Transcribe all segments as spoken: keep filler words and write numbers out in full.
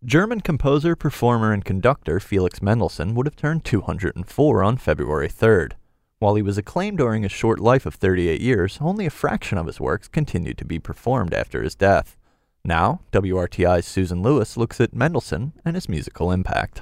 German composer, performer, and conductor Felix Mendelssohn would have turned two hundred four on February third. While he was acclaimed during a short life of thirty-eight years, only a fraction of his works continued to be performed after his death. Now, W R T I's Susan Lewis looks at Mendelssohn and his musical impact.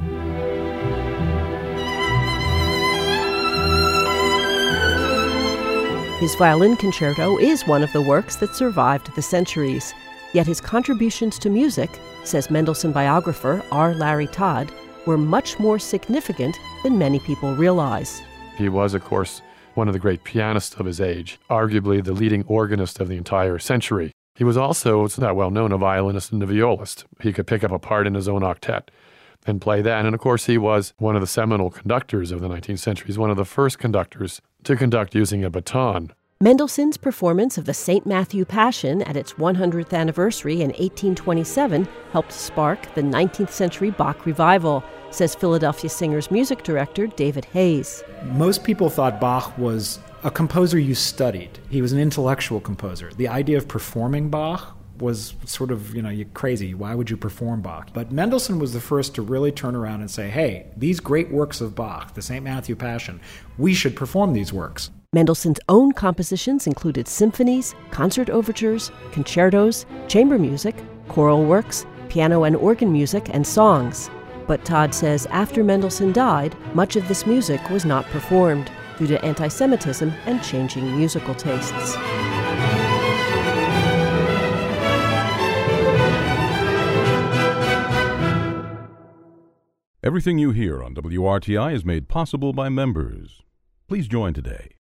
His violin concerto is one of the works that survived the centuries. Yet his contributions to music, says Mendelssohn biographer R. Larry Todd, were much more significant than many people realize. He was, of course, one of the great pianists of his age, arguably the leading organist of the entire century. He was also, it's not well known, a violinist and a violist. He could pick up a part in his own octet and play that. And of course, he was one of the seminal conductors of the nineteenth century. He's one of the first conductors to conduct using a baton. Mendelssohn's performance of the Saint Matthew Passion at its one hundredth anniversary in eighteen twenty-seven helped spark the nineteenth century Bach revival, says Philadelphia Singers music director David Hayes. Most people thought Bach was a composer you studied. He was an intellectual composer. The idea of performing Bach was sort of, you know, you're crazy. Why would you perform Bach? But Mendelssohn was the first to really turn around and say, hey, these great works of Bach, the Saint Matthew Passion, we should perform these works. Mendelssohn's own compositions included symphonies, concert overtures, concertos, chamber music, choral works, piano and organ music, and songs. But Todd says after Mendelssohn died, much of this music was not performed due to anti-Semitism and changing musical tastes. Everything you hear on W R T I is made possible by members. Please join today